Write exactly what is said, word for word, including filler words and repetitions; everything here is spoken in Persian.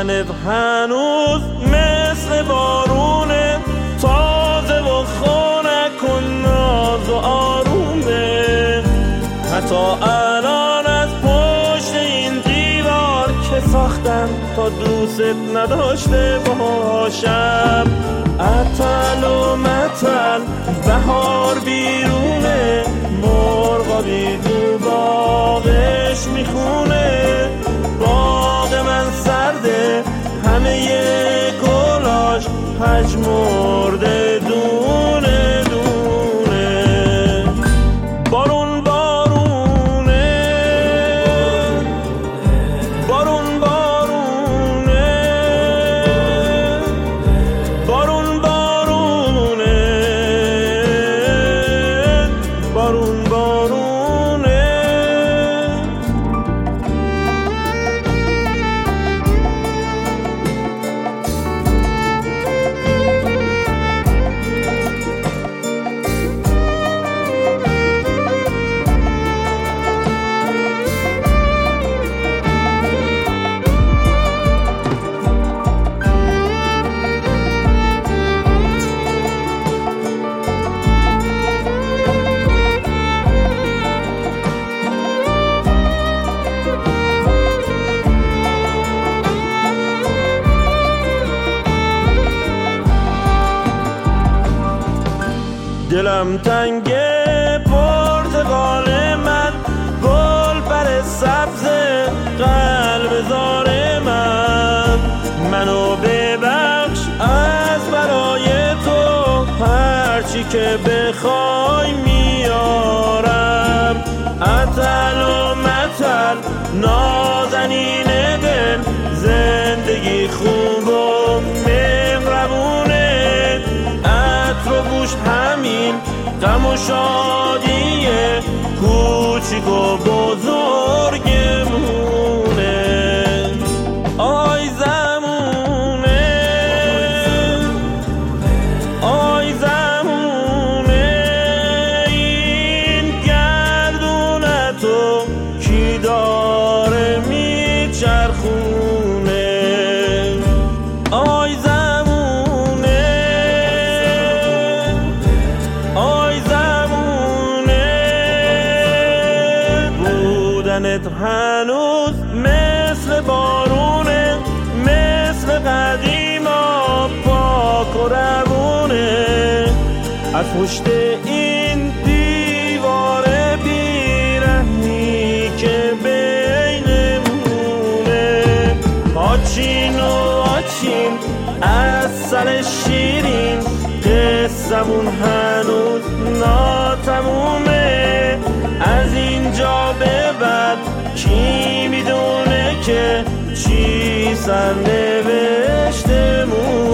بودنت هنوز مثل بارونه، تازه و خنک و ناز و آرومه. حتی الان از پشت این دیوار که ساختم تا دوست نداشته باشم، عطل و مطل بهار بیرونه، مرغا بی دو باغش میخونه. باغ من سرده همه گلاش پژمرده دونه دونه. بارون بارونه بارون بارونه بارون بارونه بارون بارونه. دلم تنگه پرتقال من، گل پر سبز قلب زار من. منو ببخش از برای تو، هرچی که بخوای میارم. عطل و مطل نازنین دل، زندگی خوب و مهربونه. عطر و بوش همین غم و شادیه، کوچیک و بزرگمونه. آی زمونه آی زمونه، این گردونتو کی داره میچرخونه. آی زمونه آی زمونه، بودنت هنوز مثل بارونه، مثل قدیما پاک و روونه. از پشت این دیوار بیرحمی که بینمونه، آچین و آچین از سر شیرین، قصمون هنوز ناتمومه. از اینجا به بعد کی میدونه که چی سرنوشتمون.